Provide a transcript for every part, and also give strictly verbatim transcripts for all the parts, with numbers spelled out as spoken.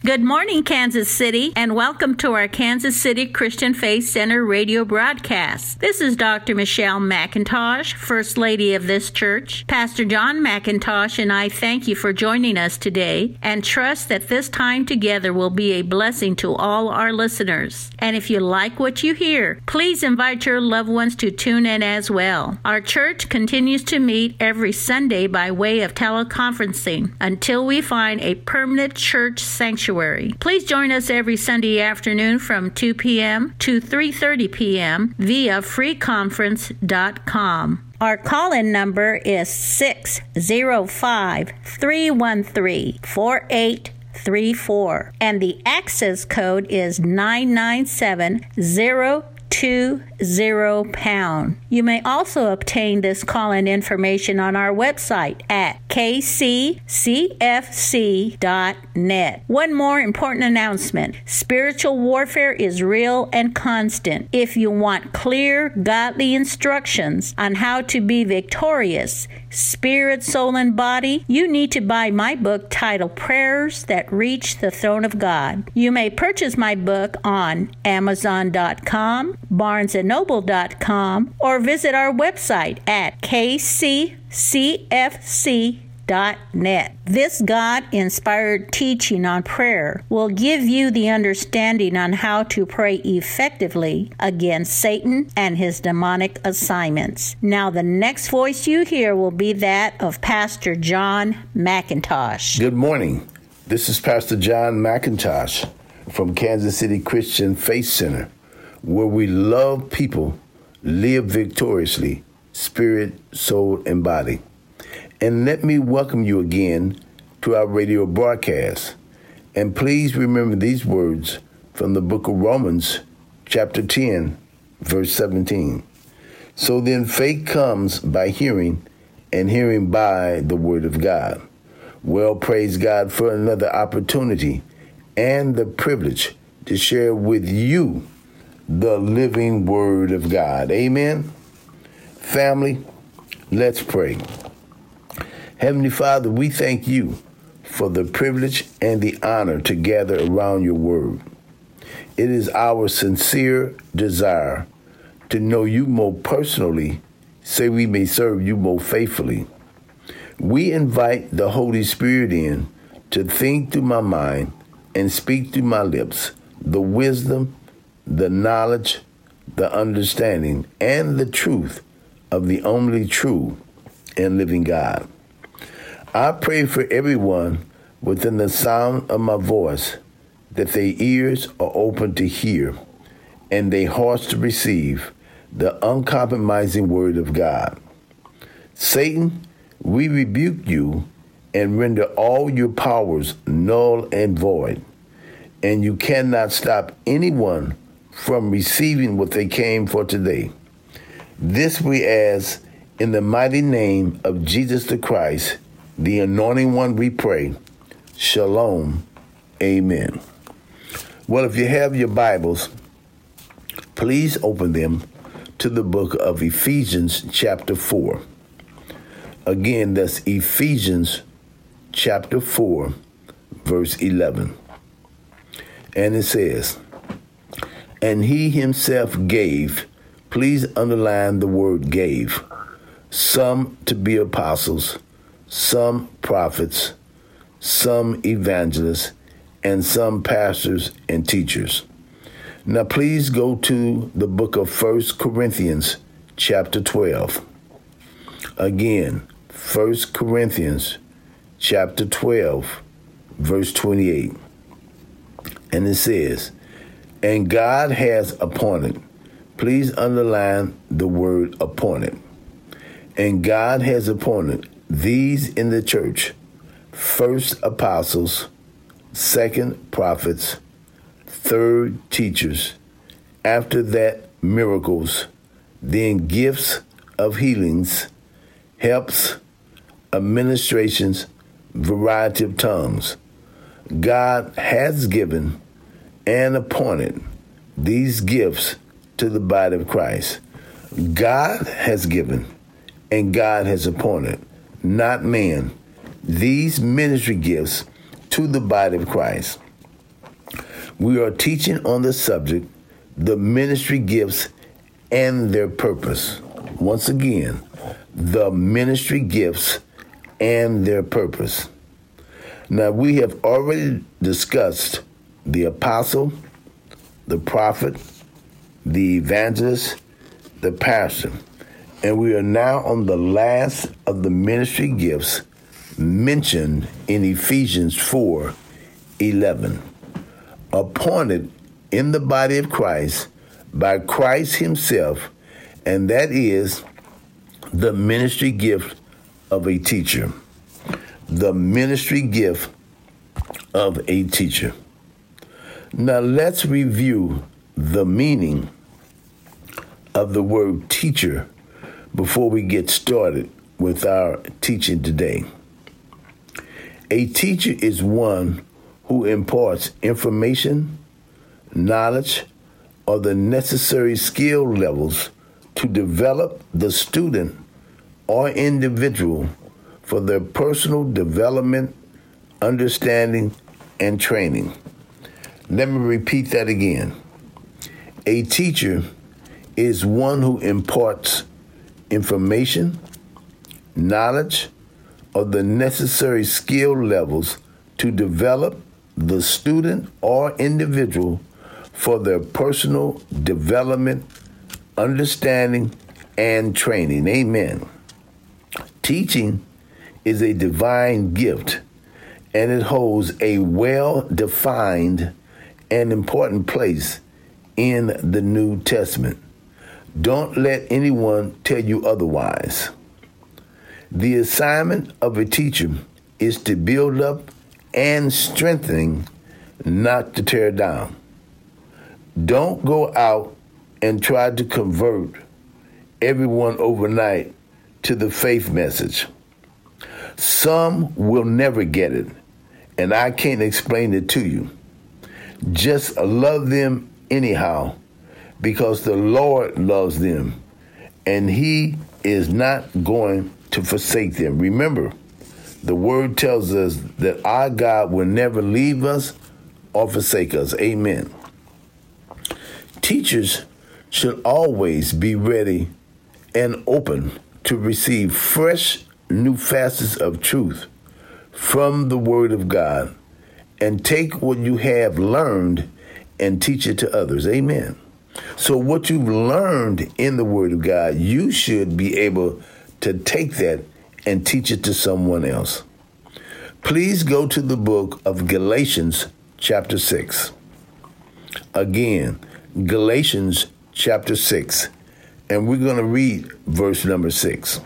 Good morning, Kansas City, and welcome to our Kansas City Christian Faith Center radio broadcast. This is Doctor Michelle McIntosh, First Lady of this church. Pastor John McIntosh and I thank you for joining us today and trust that this time together will be a blessing to all our listeners. And if you like what you hear, please invite your loved ones to tune in as well. Our church continues to meet every Sunday by way of teleconferencing until we find a permanent church sanctuary. Please join us every Sunday afternoon from two p.m. to three thirty p.m. via free conference dot com. Our call-in number is six zero five, three one three, four eight three four, and the access code is nine nine seven zero two zero pound. You may also obtain this call-in information on our website at k c c f c dot net. One more important announcement. Spiritual warfare is real and constant. If you want clear, godly instructions on how to be victorious, spirit, soul, and body, you need to buy my book titled Prayers That Reach the Throne of God. You may purchase my book on amazon dot com, barnes and noble dot com, or visit our website at k c c f c dot net. This God-inspired teaching on prayer will give you the understanding on how to pray effectively against Satan and his demonic assignments. Now, the next voice you hear will be that of Pastor John McIntosh. Good morning. This is Pastor John McIntosh from Kansas City Christian Faith Center, where we love people, live victoriously, spirit, soul, and body. And let me welcome you again to our radio broadcast. And please remember these words from the book of Romans, chapter ten, verse seventeen. So then faith comes by hearing, and hearing by the word of God. Well, praise God for another opportunity and the privilege to share with you the living word of God. Amen. Family, let's pray. Heavenly Father, we thank you for the privilege and the honor to gather around your word. It is our sincere desire to know you more personally, so we may serve you more faithfully. We invite the Holy Spirit in to think through my mind and speak through my lips the wisdom, the knowledge, the understanding, and the truth of the only true and living God. I pray for everyone within the sound of my voice that their ears are open to hear and their hearts to receive the uncompromising word of God. Satan, we rebuke you and render all your powers null and void, and you cannot stop anyone from receiving what they came for today. This we ask in the mighty name of Jesus the Christ, the anointing one, we pray. Shalom. Amen. Well, if you have your Bibles, please open them to the book of Ephesians chapter four. Again, that's Ephesians chapter four, verse eleven. And it says, and he himself gave, please underline the word gave, some to be apostles, some prophets, some evangelists, and some pastors and teachers. Now please go to the book of First Corinthians chapter twelve. Again, First Corinthians chapter twelve, verse twenty-eight. And it says, and God has appointed, please underline the word appointed. And God has appointed these in the church, first apostles, second prophets, third teachers, after that miracles, then gifts of healings, helps, administrations, variety of tongues. God has given and appointed these gifts to the body of Christ. God has given and God has appointed, not man, these ministry gifts to the body of Christ. We are teaching on the subject, the ministry gifts and their purpose. Once again, the ministry gifts and their purpose. Now, we have already discussed the apostle, the prophet, the evangelist, the pastor, and we are now on the last of the ministry gifts mentioned in Ephesians four eleven. Appointed in the body of Christ by Christ himself, and that is the ministry gift of a teacher. The ministry gift of a teacher. Now let's review the meaning of the word teacher before we get started with our teaching today. A teacher is one who imparts information, knowledge, or the necessary skill levels to develop the student or individual for their personal development, understanding, and training. Let me repeat that again. A teacher is one who imparts information, knowledge, or the necessary skill levels to develop the student or individual for their personal development, understanding, and training. Amen. Teaching is a divine gift, and it holds a well-defined and important place in the New Testament. Don't let anyone tell you otherwise. The assignment of a teacher is to build up and strengthen, not to tear down. Don't go out and try to convert everyone overnight to the faith message. Some will never get it, and I can't explain it to you. Just love them anyhow, because the Lord loves them, and he is not going to forsake them. Remember, the word tells us that our God will never leave us or forsake us. Amen. Teachers should always be ready and open to receive fresh new facets of truth from the Word of God and take what you have learned and teach it to others. Amen. So what you've learned in the Word of God, you should be able to take that and teach it to someone else. Please go to the book of Galatians chapter six. Again, Galatians chapter six. And we're going to read verse number six.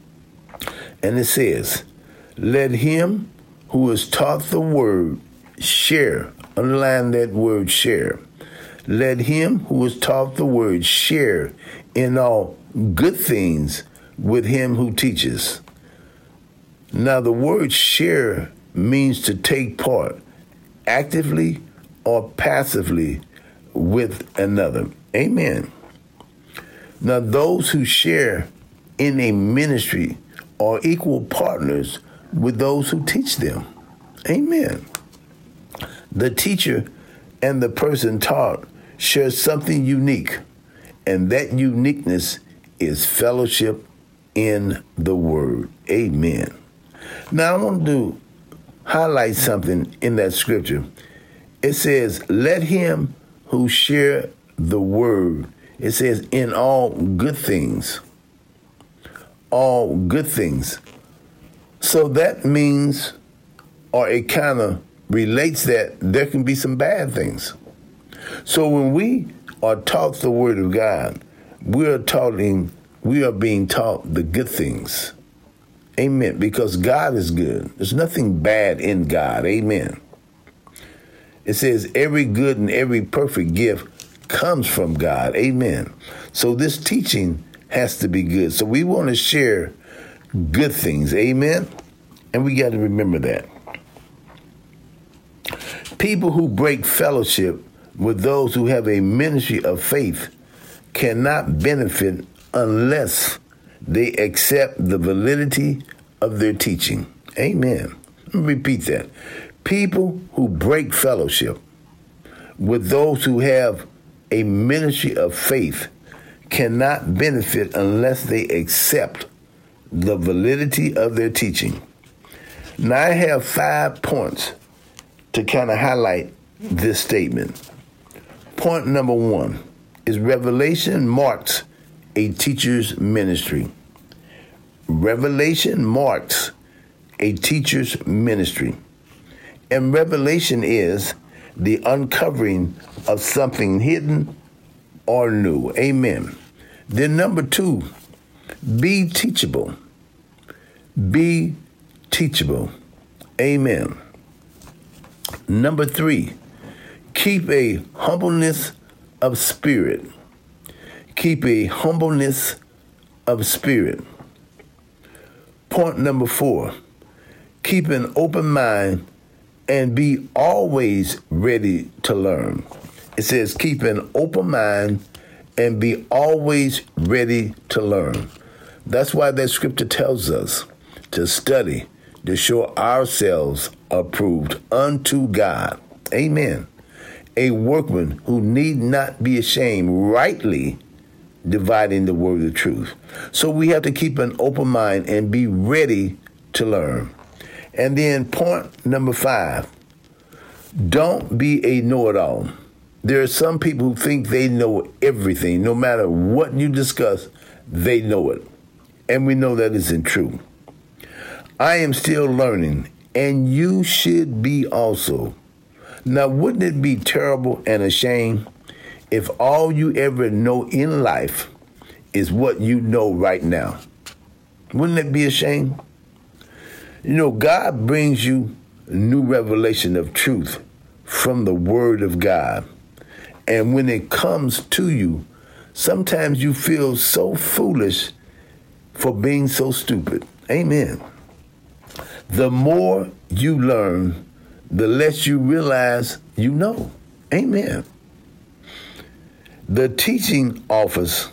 And it says, let him who is taught the word share. Underline that word share. Let him who is taught the word share in all good things with him who teaches. Now, the word share means to take part actively or passively with another. Amen. Now, those who share in a ministry are equal partners with those who teach them. Amen. The teacher and the person taught share something unique, and that uniqueness is fellowship in the Word. Amen. Now, I want to highlight something in that scripture. It says, let him who share the Word, it says, in all good things. All good things. So that means, or it kind of relates that there can be some bad things. So when we are taught the Word of God, we are taught, we are being taught the good things. Amen. Because God is good. There's nothing bad in God. Amen. It says every good and every perfect gift comes from God. Amen. So this teaching has to be good. So we want to share good things. Amen. And we got to remember that. People who break fellowship with those who have a ministry of faith cannot benefit unless they accept the validity of their teaching. Amen. Let me repeat that. People who break fellowship with those who have a ministry of faith cannot benefit unless they accept the validity of their teaching. Now, I have five points to kind of highlight this statement. Point number one is revelation marks a teacher's ministry. Revelation marks a teacher's ministry. And revelation is the uncovering of something hidden or new. Amen. Then number two, be teachable. Be teachable. Amen. Number three, keep a humbleness of spirit. Keep a humbleness of spirit. Point number four, keep an open mind and be always ready to learn. It says keep an open mind and be always ready to learn. That's why that scripture tells us to study, to show ourselves approved unto God. Amen. A workman who need not be ashamed, rightly dividing the word of truth. So we have to keep an open mind and be ready to learn. And then point number five, don't be a know-it-all. There are some people who think they know everything. No matter what you discuss, they know it. And we know that isn't true. I am still learning, and you should be also. Now, wouldn't it be terrible and a shame if all you ever know in life is what you know right now? Wouldn't it be a shame? You know, God brings you new revelation of truth from the Word of God. And when it comes to you, sometimes you feel so foolish for being so stupid. Amen. The more you learn, the less you realize you know. Amen. The teaching office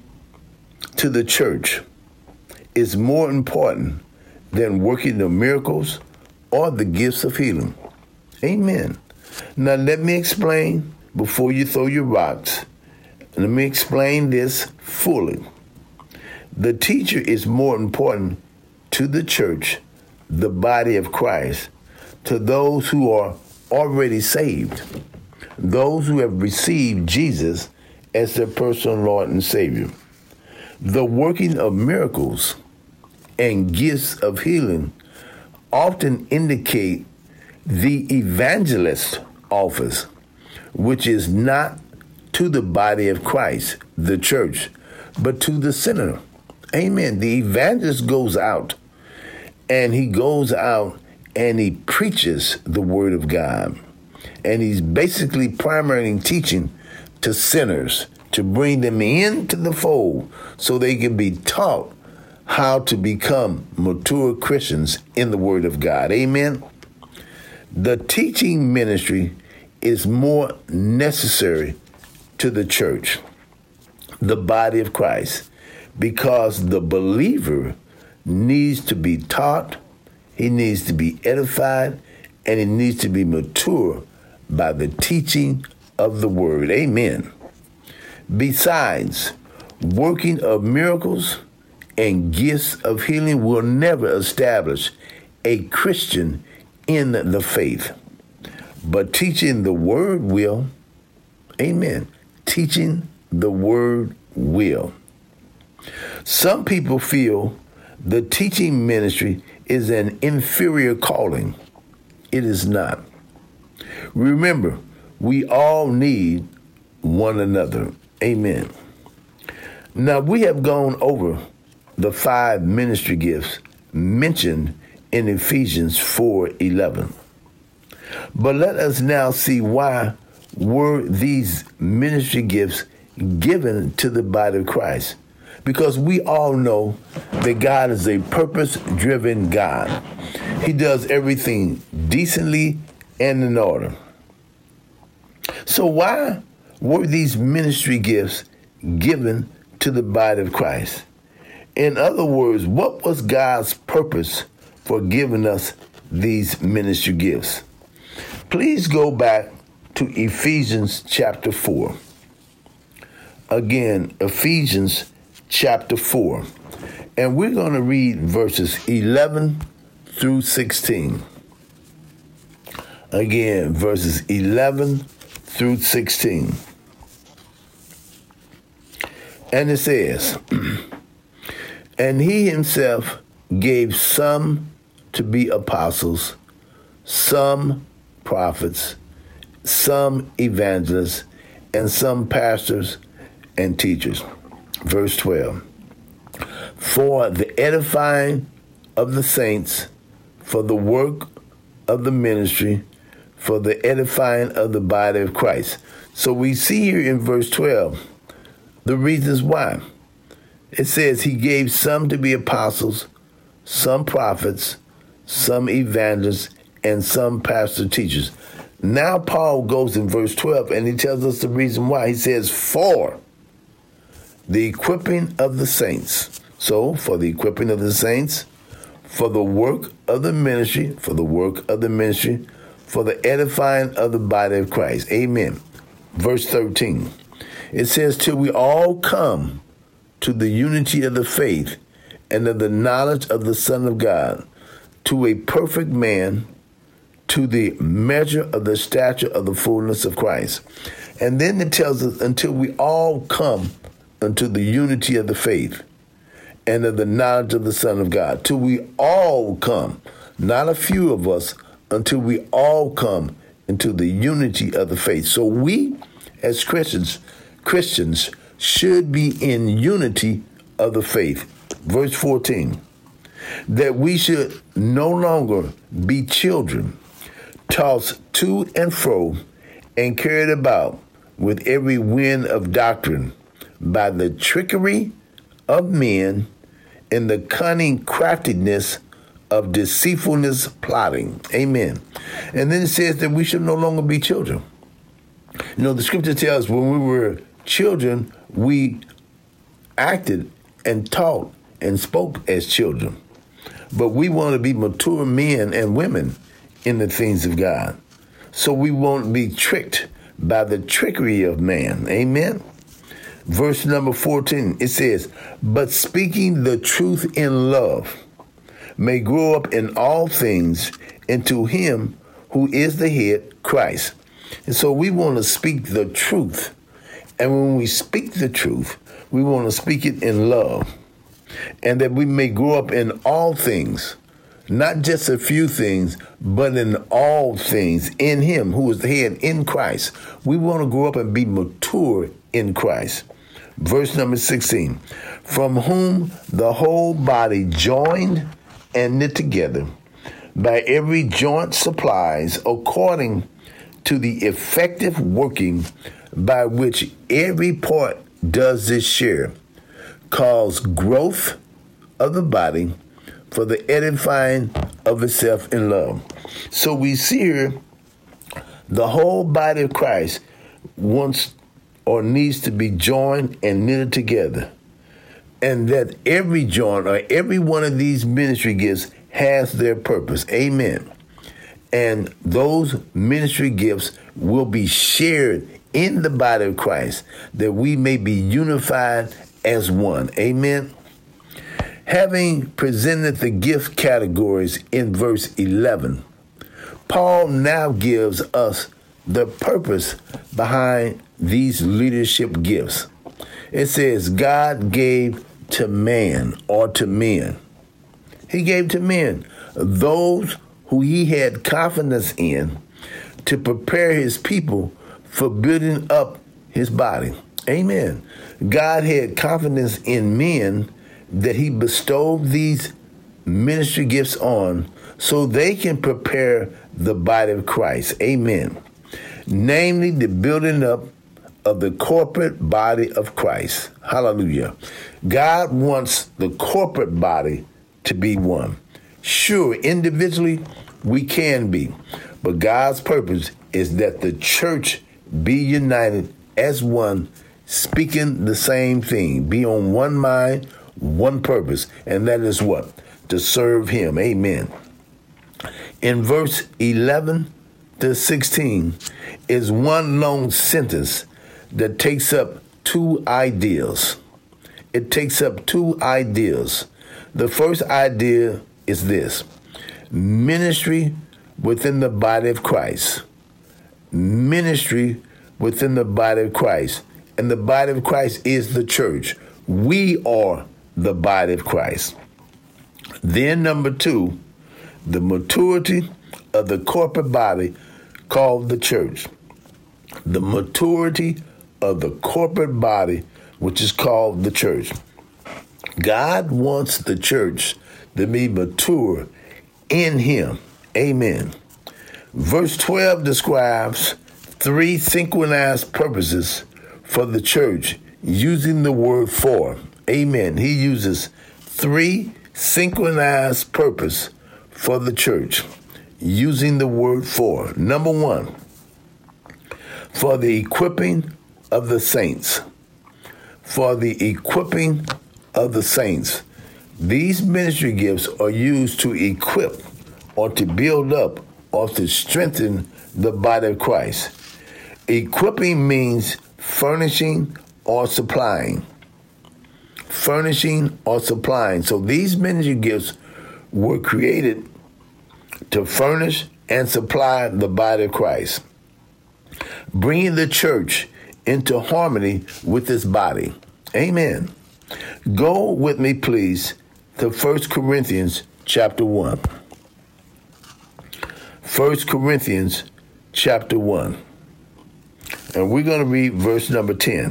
to the church is more important than working the miracles or the gifts of healing. Amen. Now let me explain before you throw your rocks. Let me explain this fully. The teacher is more important to the church, the body of Christ, to those who are already saved, those who have received Jesus as their personal Lord and Savior. The working of miracles and gifts of healing often indicate the evangelist office, which is not to the body of Christ, the church, but to the sinner. Amen. The evangelist goes out, and he goes out and he preaches the word of God. And he's basically primarily teaching to sinners to bring them into the fold so they can be taught how to become mature Christians in the word of God. Amen. The teaching ministry is more necessary to the church, the body of Christ, because the believer needs to be taught, he needs to be edified, and he needs to be mature by the teaching of the word. Amen. Besides, working of miracles and gifts of healing will never establish a Christian in the faith. But teaching the word will. Amen. Teaching the word will. Some people feel the teaching ministry is an inferior calling. It is not. Remember, we all need one another. Amen. Now, we have gone over the five ministry gifts mentioned in Ephesians four eleven. But let us now see why were these ministry gifts given to the body of Christ. Because we all know that God is a purpose-driven God. He does everything decently and in order. So why were these ministry gifts given to the body of Christ? In other words, what was God's purpose for giving us these ministry gifts? Please go back to Ephesians chapter four. Again, Ephesians chapter four. And we're going to read verses eleven through sixteen. Again, verses eleven through sixteen. And it says, and he himself gave some to be apostles, some prophets, some evangelists, and some pastors and teachers. Verse twelve. For the edifying of the saints, for the work of the ministry, for the edifying of the body of Christ. So we see here in verse twelve the reasons why. It says he gave some to be apostles, some prophets, some evangelists, and some pastor teachers. Now Paul goes in verse twelve and he tells us the reason why. He says, for the equipping of the saints. So, for the equipping of the saints, for the work of the ministry, for the work of the ministry, for the edifying of the body of Christ. Amen. Verse thirteen. It says, till we all come to the unity of the faith and of the knowledge of the Son of God, to a perfect man, to the measure of the stature of the fullness of Christ. And then it tells us, until we all come unto the unity of the faith and of the knowledge of the Son of God. Till we all come, not a few of us, until we all come into the unity of the faith. So we, as Christians, Christians should be in unity of the faith. Verse fourteen, that we should no longer be children, tossed to and fro and carried about with every wind of doctrine by the trickery of men and the cunning craftiness of deceitfulness plotting. Amen. And then it says that we should no longer be children. You know, the scripture tells us when we were children, we acted and taught and spoke as children. But we want to be mature men and women in the things of God. So we won't be tricked by the trickery of man. Amen. Verse number fourteen, it says, but speaking the truth in love may grow up in all things into him who is the head, Christ. And so we want to speak the truth. And when we speak the truth, we want to speak it in love. And that we may grow up in all things, not just a few things, but in all things in him who is the head, in Christ. We want to grow up and be mature in Christ. Verse number sixteen, from whom the whole body joined and knit together by every joint supplies according to the effective working by which every part does its share, cause growth of the body for the edifying of itself in love. So we see here the whole body of Christ wants or needs to be joined and knitted together. And that every joint or every one of these ministry gifts has their purpose. Amen. And those ministry gifts will be shared in the body of Christ, that we may be unified as one. Amen. Having presented the gift categories in verse eleven, Paul now gives us the purpose behind these leadership gifts. It says God gave to man or to men. He gave to men, those who he had confidence in, to prepare his people for building up his body. Amen. God had confidence in men that he bestowed these ministry gifts on so they can prepare the body of Christ. Amen. Namely, the building up of the corporate body of Christ. Hallelujah. God wants the corporate body to be one. Sure, individually, we can be, but God's purpose is that the church be united as one, speaking the same thing, be on one mind, one purpose, and that is what? To serve him. Amen. In verse eleven to sixteen is one long sentence that takes up two ideas. It takes up two ideas. The first idea is this: ministry within the body of Christ. Ministry within the body of Christ. And the body of Christ is the church. We are the body of Christ. Then number two, the maturity of the corporate body called the church. The maturity of the corporate body, which is called the church. God wants the church to be mature in him. Amen. Verse twelve describes three synchronized purposes for the church using the word for. Amen. He uses three synchronized purpose for the church using the word for. Number one, for the equipping of the saints. For the equipping of the saints. These ministry gifts are used to equip or to build up or to strengthen the body of Christ. Equipping means furnishing or supplying. Furnishing or supplying. So these ministry gifts were created to furnish and supply the body of Christ, bringing the church into harmony with its body. Amen. Go with me, please, to First Corinthians chapter one. First Corinthians chapter one. And we're going to read verse number ten.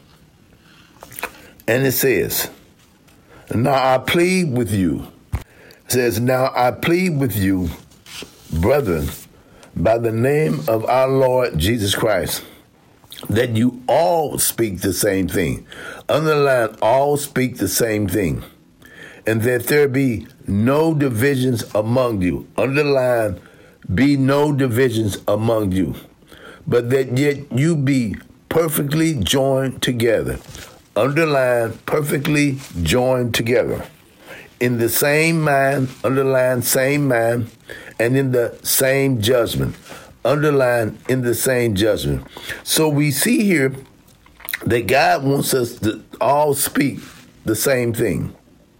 And it says, Now I plead with you. It says, Now I plead with you, brethren, by the name of our Lord Jesus Christ, that you all speak the same thing. Underline, all speak the same thing. And that there be no divisions among you. Underline, be no divisions among you. But that yet you be perfectly joined together. Underline, perfectly joined together. In the same mind, underline, same mind, and in the same judgment. Underline, in the same judgment. So we see here that God wants us to all speak the same thing.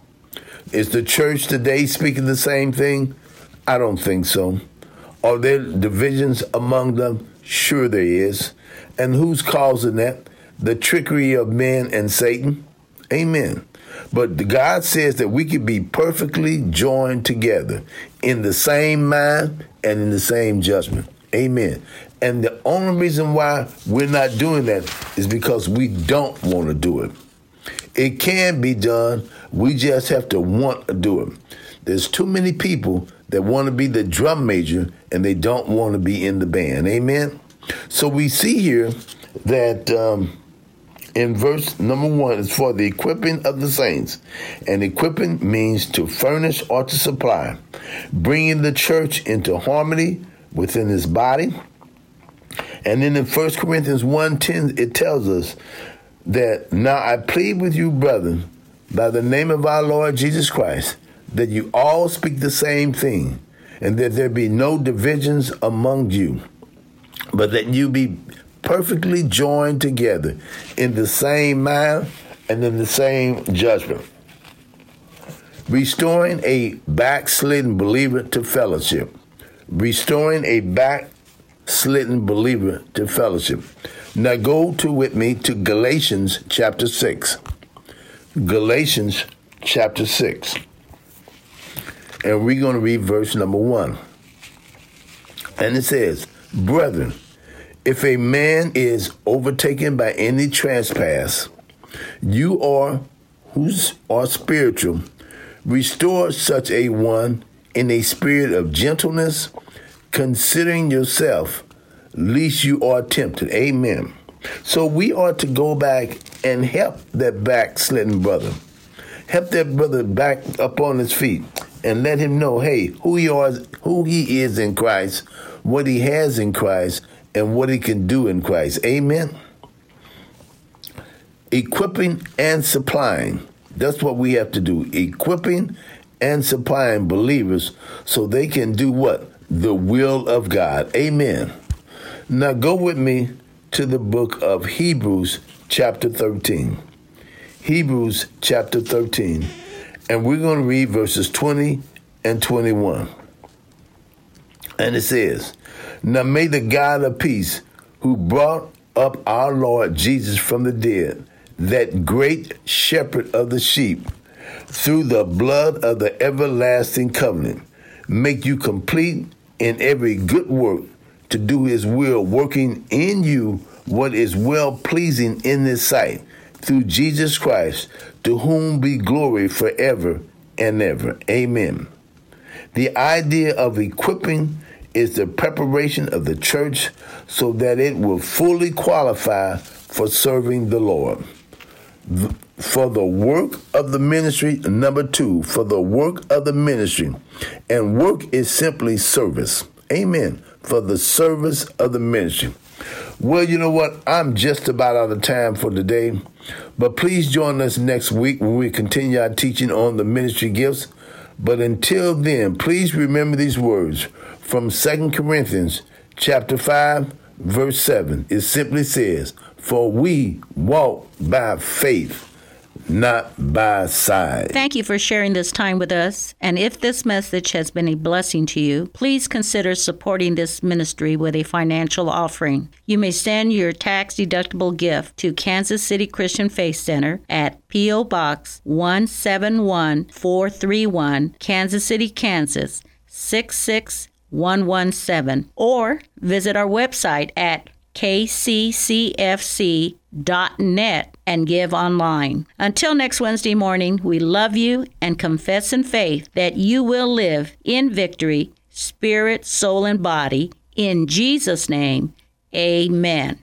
Is the church today speaking the same thing? I don't think so. Are there divisions among them? Sure there is. And who's causing that? The trickery of men and Satan. Amen. But God says that we can be perfectly joined together in the same mind and in the same judgment. Amen. And the only reason why we're not doing that is because we don't want to do it. It can be done. We just have to want to do it. There's too many people that want to be the drum major and they don't want to be in the band. Amen. So we see here that um, in verse number one, it's for the equipping of the saints. And equipping means to furnish or to supply, bringing the church into harmony within his body. And then in First Corinthians one ten, it tells us that, Now I plead with you, brethren, by the name of our Lord Jesus Christ, that you all speak the same thing, and that there be no divisions among you, but that you be perfectly joined together in the same mind and in the same judgment, restoring a backslidden believer to fellowship. Restoring a backslidden believer to fellowship. Now go to with me to Galatians chapter six. Galatians chapter six. And we're going to read verse number one. And it says, Brethren, if a man is overtaken by any trespass, you are, who's are spiritual, restore such a one in a spirit of gentleness, considering yourself, lest you are tempted. Amen. So we ought to go back and help that backslidden brother. Help that brother back up on his feet and let him know, hey, who he is, who he is in Christ, what he has in Christ, and what he can do in Christ. Amen. Equipping and supplying. That's what we have to do. Equipping and supplying believers so they can do what? the will of God. Amen. Now go with me to the book of Hebrews chapter thirteen. Hebrews chapter thirteen. And we're going to read verses twenty and twenty-one. And it says, "Now may the God of peace, who brought up our Lord Jesus from the dead, that great shepherd of the sheep, through the blood of the everlasting covenant, make you complete in every good work to do his will, working in you what is well-pleasing in his sight, through Jesus Christ, to whom be glory forever and ever." Amen. The idea of equipping is the preparation of the church so that it will fully qualify for serving the Lord. For the work of the ministry, number two, for the work of the ministry. And work is simply service. Amen. For the service of the ministry. Well, you know what? I'm just about out of time for today. But please join us next week when we continue our teaching on the ministry gifts. But until then, please remember these words from Second Corinthians chapter five, verse seven. It simply says, "For we walk by faith, not by sight." Thank you for sharing this time with us. And if this message has been a blessing to you, please consider supporting this ministry with a financial offering. You may send your tax-deductible gift to Kansas City Christian Faith Center at P O. Box one seven one four three one, Kansas City, Kansas six six one one seven, or visit our website at k c c f c dot net and give online. Until next Wednesday morning, we love you and confess in faith that you will live in victory, spirit, soul, and body. In Jesus' name, amen.